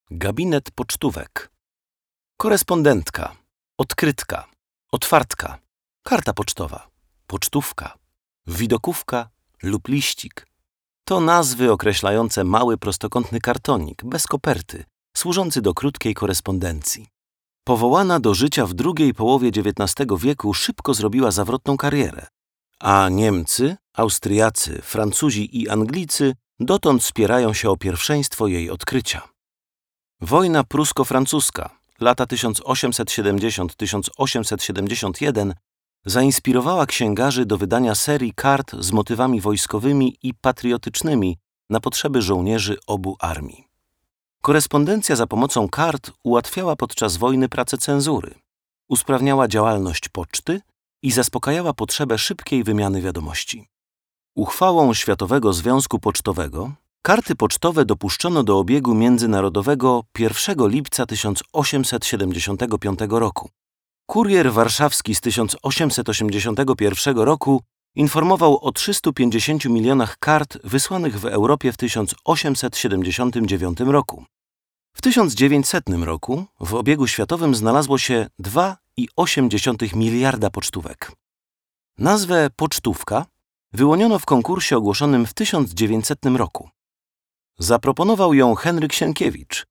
Gabinet pocztówek. Korespondentka, odkrytka, otwartka, karta pocztowa, pocztówka, widokówka lub liścik. To nazwy określające mały prostokątny kartonik bez koperty, służący do krótkiej korespondencji. Powołana do życia w drugiej połowie XIX wieku szybko zrobiła zawrotną karierę, a Niemcy, Austriacy, Francuzi i Anglicy dotąd spierają się o pierwszeństwo jej odkrycia. Wojna prusko-francuska, lata 1870–1871, zainspirowała księgarzy do wydania serii kart z motywami wojskowymi i patriotycznymi na potrzeby żołnierzy obu armii. Korespondencja za pomocą kart ułatwiała podczas wojny pracę cenzury, usprawniała działalność poczty i zaspokajała potrzebę szybkiej wymiany wiadomości. Uchwałą Światowego Związku Pocztowego karty pocztowe dopuszczono do obiegu międzynarodowego 1 lipca 1875 roku. Kurier warszawski z 1881 roku informował o 350 milionach kart wysłanych w Europie w 1879 roku. W 1900 roku w obiegu światowym znalazło się 2,8 miliarda pocztówek. Nazwę pocztówka wyłoniono w konkursie ogłoszonym w 1900 roku. Zaproponował ją Henryk Sienkiewicz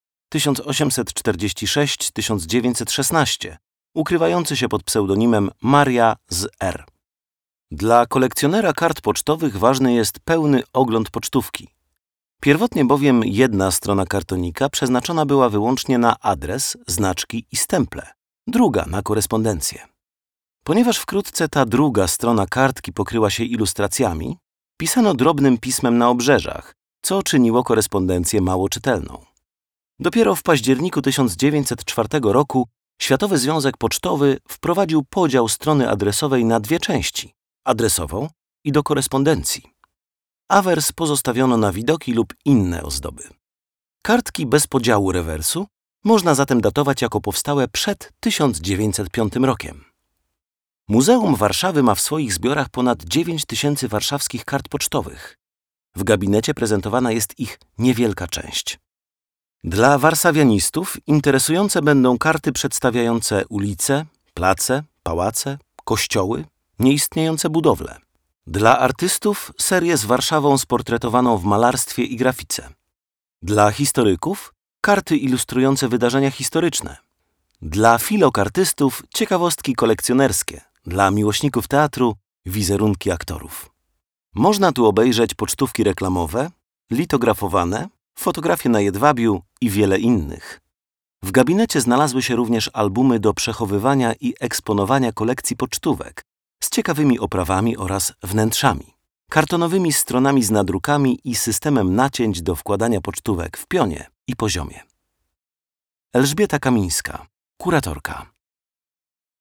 1846–1916, ukrywający się pod pseudonimem Maria z R. Dla kolekcjonera kart pocztowych ważny jest pełny ogląd pocztówki. Pierwotnie bowiem jedna strona kartonika przeznaczona była wyłącznie na adres, znaczki i stemple, druga na korespondencję. Ponieważ wkrótce ta druga strona kartki pokryła się ilustracjami, pisano drobnym pismem na obrzeżach, co czyniło korespondencję mało czytelną. Dopiero w październiku 1904 roku Światowy Związek Pocztowy wprowadził podział strony adresowej na dwie części – adresową i do korespondencji. Awers pozostawiono na widoki lub inne ozdoby. Kartki bez podziału rewersu można zatem datować jako powstałe przed 1905 rokiem. Muzeum Warszawy ma w swoich zbiorach ponad 9000 warszawskich kart pocztowych. W gabinecie prezentowana jest ich niewielka część. Dla warszawianistów interesujące będą karty przedstawiające ulice, place, pałace, kościoły, nieistniejące budowle. Dla artystów serie z Warszawą sportretowaną w malarstwie i grafice. Dla historyków karty ilustrujące wydarzenia historyczne. Dla filokartystów ciekawostki kolekcjonerskie. Dla miłośników teatru wizerunki aktorów. Można tu obejrzeć pocztówki reklamowe, litografowane, fotografie na jedwabiu i wiele innych. W gabinecie znalazły się również albumy do przechowywania i eksponowania kolekcji pocztówek z ciekawymi oprawami oraz wnętrzami, kartonowymi stronami z nadrukami i systemem nacięć do wkładania pocztówek w pionie i poziomie. Elżbieta Kamińska, kuratorka.